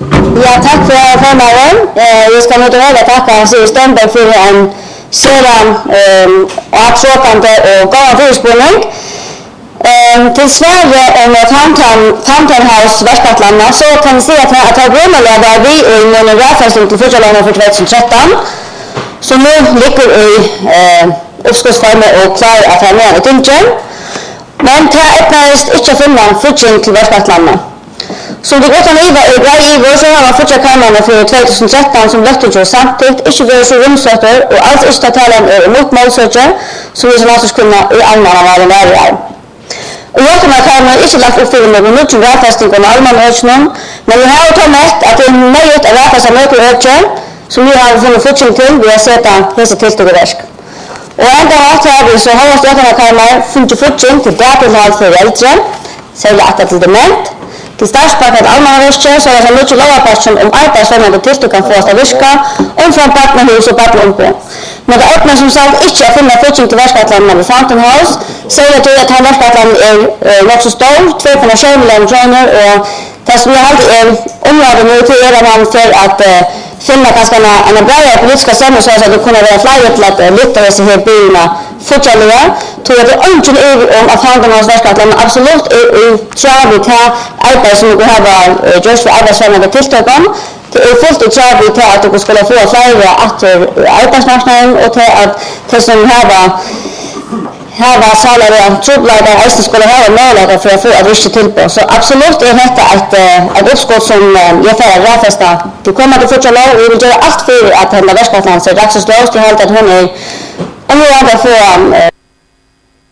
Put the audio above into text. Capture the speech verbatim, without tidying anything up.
Ja, tack för förmånen. Jag ska nu väl tacka Siv Stenberg för en sedan och absolutande och goda förspårning. Till Sverige om Fountain House Västgötland så kan vi se att att har grundläggare vi i månaden rättfästning till första lånet för tjugohundratretton som nu ligger i uppskovsformer och klar att ha med ett intjän. Men det öppnades inte att finna fortsättning till Västgötland. Som det gott an var i grej i vår så har fortsatt kamerorna för tjugohundratretton som löftet ju samtidigt inte var så rumsötter och allt inte talen är emot målsökare som vi som alltså kunna i allmänna valen är. Och jag kommer att ha inte lagt upp för någon nytt rättfästning om allmänna ökning, men vi har tagit med att det är möjligt att rättfästa mycket ökning som vi har funnit fortsättning till vid att sätta dessa tillstånd i verk. Och ända har vi så har jag kameror funnit fortsättning till datorhåll för äldre, särskilt att till dement. Till startspakket allmänna röster så är det mycket lagapassion om arbetsförmande tillstånd kan få oss att virka om från partnerhus och partnerombo. Men det öppnar som sagt inte att finna fortsättning till Västgötland vid Fountain House. Säger att att han Västgötland är nog så stor, två komma sju miljoner kronor och det som vi har är områden nu till er man för att finna ganska en bra politiska stämmer så att det kunna vara fler till att lyfta dessa här bilarna fortsättliga. Tror jag det är inte om att Fountain House Västgötland absolut är travligt här arbete som vi har gjort för arbetsförmande tillstånd. Det är fullt och travligt här att vi skulle få fler att arbetsmarknaden och till att det som här var här var salariga trubblagar att skulle ha möjligheter för att få ett visst tillbud. Så absolut är detta ett, ett uppskott som jag får rättfästa. Det kommer att fortsätta och vi vill göra allt för att hända Västgötland så dagsens låst i hållet att hon är om vi har få